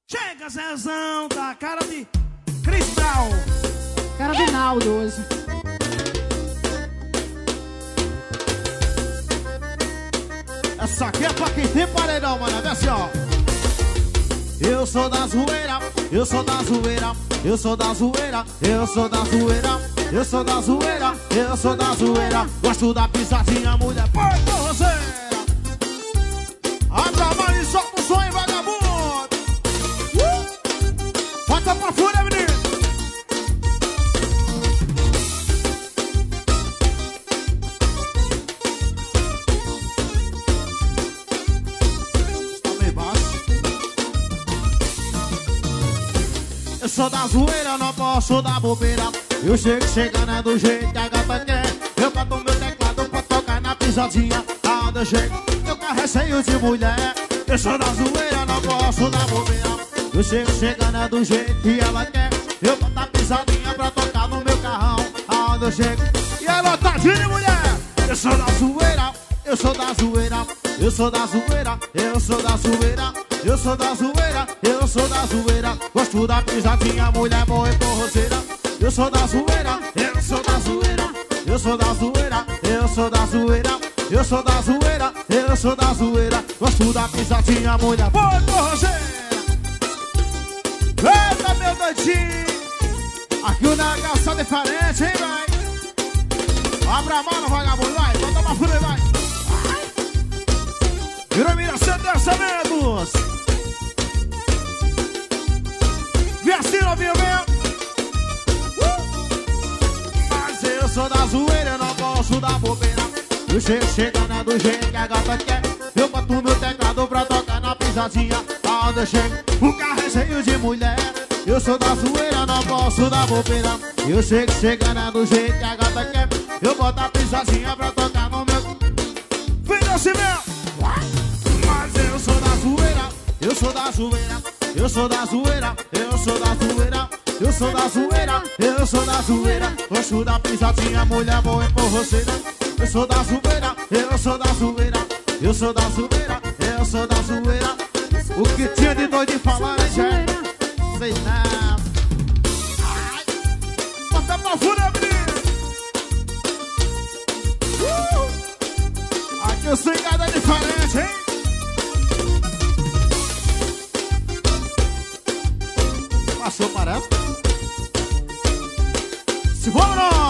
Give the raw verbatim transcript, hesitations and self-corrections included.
Chega, Zezão, da cara de Cristal. Cara de Naldo hoje. Essa aqui é pra quem tem paredão, mano. Vê assim, ó. Eu sou da zoeira, eu sou da zoeira, eu sou da zoeira, eu sou da zoeira, eu sou da zoeira, eu sou da zoeira. Gosto da pisadinha, mulher, põe roseira. Abra a mão e solta o sonho, vagabundo. uh! Bota pra fora, menino. Eu sou da zoeira, não posso dar bobeira. Eu chego chegando é do jeito que a gata quer. Eu boto meu teclado pra tocar na pisadinha. Aonde eu chego, meu carro é cheio de mulher. Eu sou da zoeira, não posso dar bobeira. Eu chego chegando é do jeito que ela quer. Eu boto a pisadinha pra tocar no meu carrão. Aonde eu chego, e é lotadinha de mulher. Eu sou da zoeira, eu sou da zoeira, eu sou da zoeira, eu sou da zoeira. Eu sou da zoeira, eu sou da zoeira. Gosto da pisadinha, mulher boa e porroseira. Eu sou da zoeira, eu sou da zoeira. Eu sou da zoeira, eu sou da zoeira. Eu sou da zoeira, eu sou da zoeira. Gosto da pisadinha, mulher boa e porroseira. Eita, meu doidinho. Aqui o negócio é diferente, hein, vai. Abra a mão, vagabundo, vai. Bota pra fora, vai. Virou Miracete Orçamentos. Vem assim, novinho, vem. uh! Mas eu sou da zoeira, eu não posso dar bobeira. Eu chego chegando é do jeito que a gata quer. Eu boto meu teclado pra tocar na pisadinha. Aonde eu chego, o carro é cheio de mulher. Eu sou da zoeira, não posso dar bobeira. Eu chego chegando é do jeito que a gata quer. Eu boto a pisadinha pra tocar no meu... Vem assim, meu. Eu sou da zoeira, eu sou da zoeira, eu sou da zoeira, eu sou da zoeira, eu sou da zoeira, eu sou da zoeira. Gosto da pisadinha, mulher boa e porroseira. Eu sou da zoeira, eu sou da zoeira, eu sou da zoeira, eu sou da zoeira. O que tinha de doido de falar, hein, gente? Sei não. Ai, bota pra fora, menino. uh! Aqui eu sei cada diferente, hein? Passou, parece. Se vamos!